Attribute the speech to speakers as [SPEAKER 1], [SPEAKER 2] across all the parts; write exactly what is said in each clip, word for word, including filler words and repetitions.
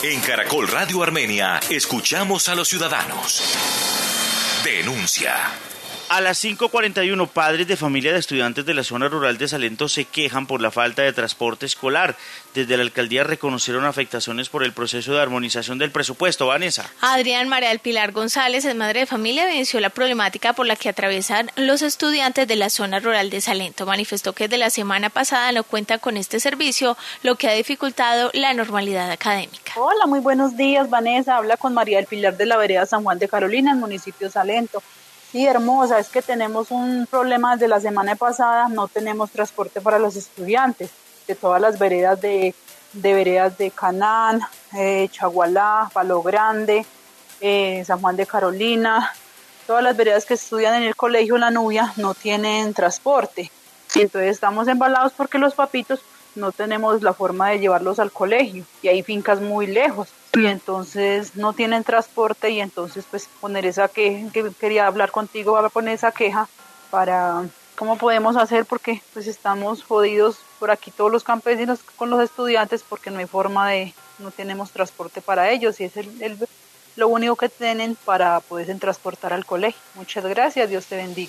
[SPEAKER 1] En Caracol Radio Armenia, escuchamos a los ciudadanos. Denuncia.
[SPEAKER 2] A las cinco cuarenta y uno, padres de familia de estudiantes de la zona rural de Salento se quejan por la falta de transporte escolar. Desde la alcaldía reconocieron afectaciones por el proceso de armonización del presupuesto. Vanessa.
[SPEAKER 3] Adrián María del Pilar González es madre de familia, evidenció la problemática por la que atraviesan los estudiantes de la zona rural de Salento. Manifestó que desde la semana pasada no cuentan con este servicio, lo que ha dificultado la normalidad académica.
[SPEAKER 4] Hola, muy buenos días, Vanessa. Habla con María del Pilar de la vereda San Juan de Carolina, en el municipio de Salento. Sí, hermosa, es que tenemos un problema desde la semana pasada, no tenemos transporte para los estudiantes de todas las veredas de, de veredas de Canán, eh, Chagualá, Palo Grande, eh, San Juan de Carolina, todas las veredas que estudian en el colegio La Nubia no tienen transporte. Y entonces estamos embalados porque los papitos no tenemos la forma de llevarlos al colegio y hay fincas muy lejos y entonces no tienen transporte y entonces pues poner esa queja, que quería hablar contigo, voy a poner esa queja para cómo podemos hacer porque pues estamos jodidos por aquí todos los campesinos con los estudiantes porque no hay forma de, no tenemos transporte para ellos y es el, el, lo único que tienen para poderse transportar al colegio. Muchas gracias, Dios te bendiga.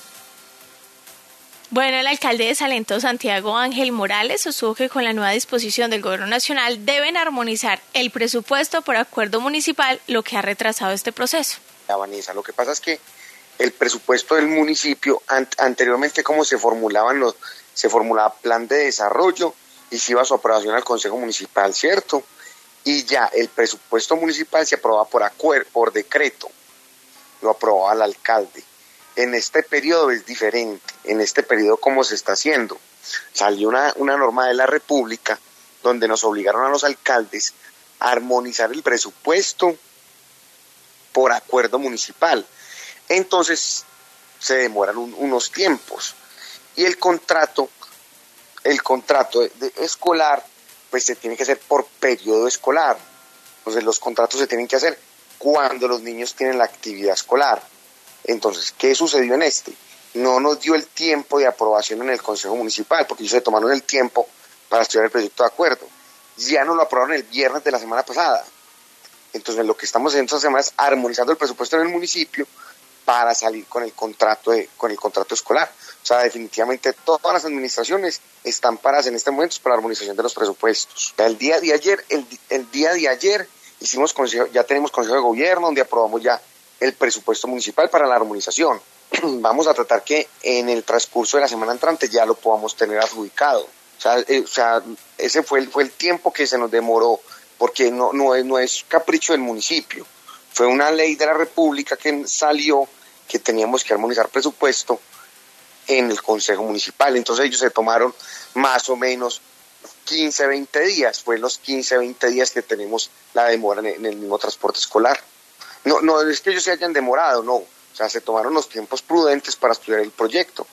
[SPEAKER 3] Bueno, el alcalde de Salento, Santiago Ángel Morales, sostuvo que con la nueva disposición del Gobierno Nacional deben armonizar el presupuesto por acuerdo municipal, lo que ha retrasado este proceso.
[SPEAKER 5] Vanessa, lo que pasa es que el presupuesto del municipio, an- anteriormente como se formulaban los, se formulaba plan de desarrollo y se iba a su aprobación al Consejo Municipal, ¿cierto? Y ya el presupuesto municipal se aprobaba por acuerdo, por decreto, lo aprobaba el alcalde. En este periodo es diferente, en este periodo como se está haciendo. Salió una, una norma de la República donde nos obligaron a los alcaldes a armonizar el presupuesto por acuerdo municipal. Entonces se demoran un, unos tiempos y el contrato, el contrato de, de escolar pues se tiene que hacer por periodo escolar. Entonces los contratos se tienen que hacer cuando los niños tienen la actividad escolar. Entonces, ¿qué sucedió en este? No nos dio el tiempo de aprobación en el Consejo Municipal, porque ellos se tomaron el tiempo para estudiar el proyecto de acuerdo. Ya nos lo aprobaron el viernes de la semana pasada. Entonces, lo que estamos haciendo esta semana es armonizando el presupuesto en el municipio para salir con el contrato de, con el contrato escolar. O sea, definitivamente todas las administraciones están paradas en este momento para la armonización de los presupuestos. El día de ayer, el, el día de ayer hicimos consejo, ya tenemos consejo de gobierno donde aprobamos ya el presupuesto municipal para la armonización. Vamos a tratar que en el transcurso de la semana entrante ya lo podamos tener adjudicado. O sea, eh, o sea ese fue el, fue el tiempo que se nos demoró, porque no, no, es, no es capricho del municipio. Fue una ley de la República que salió que teníamos que armonizar presupuesto en el Consejo Municipal. Entonces ellos se tomaron más o menos quince, veinte días. Fue en los quince, veinte días que tenemos la demora en, en el mismo transporte escolar. No, no es que ellos se hayan demorado, no. O sea, se tomaron los tiempos prudentes para estudiar el proyecto.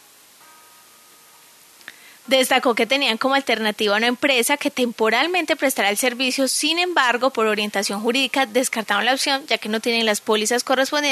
[SPEAKER 3] Destacó que tenían como alternativa una empresa que temporalmente prestará el servicio, sin embargo, por orientación jurídica descartaron la opción, ya que no tienen las pólizas correspondientes